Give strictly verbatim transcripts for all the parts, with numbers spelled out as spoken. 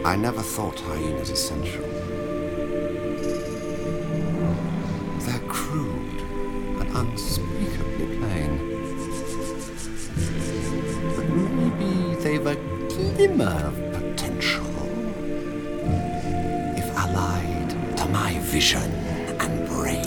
I never thought hyenas essential. They're crude and unspeakably plain. But maybe they've a glimmer of potential if allied to my vision and brain.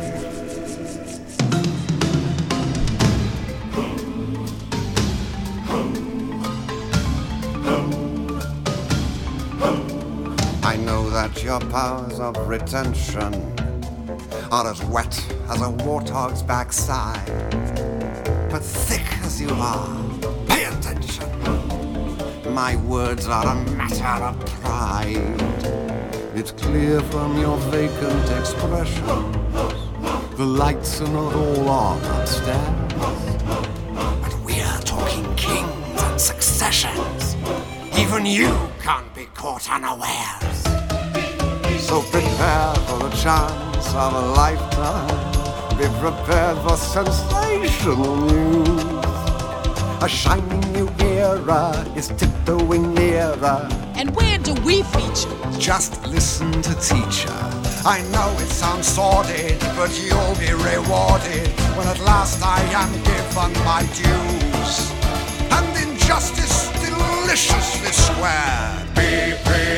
I know that your powers of retention are as wet as a warthog's backside. But thick as you are, pay attention. My words are a matter of pride. It's clear from your vacant expression the lights are not all on upstairs. But we're talking kings and successions. Even you can't be caught unawares. So prepare for the chance of a lifetime. Be prepared for sensational news. A shining new era is tiptoeing nearer. And where do we feature? Just listen to teacher. I know it sounds sordid, but you'll be rewarded when at last I am given my dues. And injustice deliciously squared. Be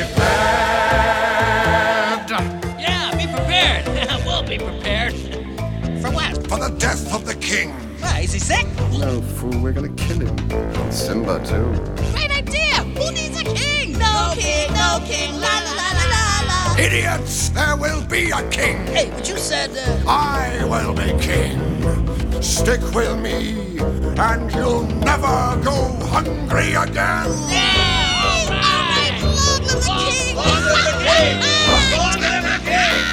prepared. Yeah, be prepared. We'll be prepared. For what? For the death of the king. Why, is he sick? No, fool, we're gonna kill him. Simba, too. Great idea! Who needs a king? No king, no king, la la la la la la. Idiots, there will be a king. Hey, but you said, uh... I will be king. Stick with me, and you'll never go hungry again. Yeah! All right! Long live the king! Long live the king! Long live the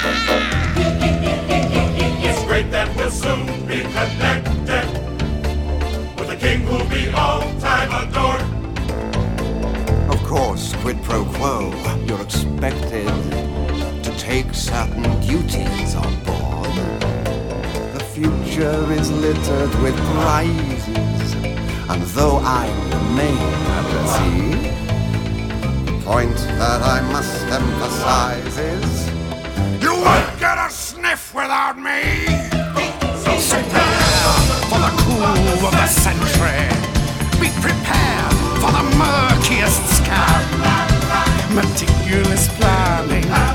king! It's great that we'll soon be connected with a king who'll be all time adored. Of course, quid pro quo, you're expected to take certain duties on board. The future is littered with prizes, and though I remain at sea, the point that I must emphasize is you won't get a sniff without me. Prepare for the coup of the century. Be prepared for the murkiest scam. Meticulous planning.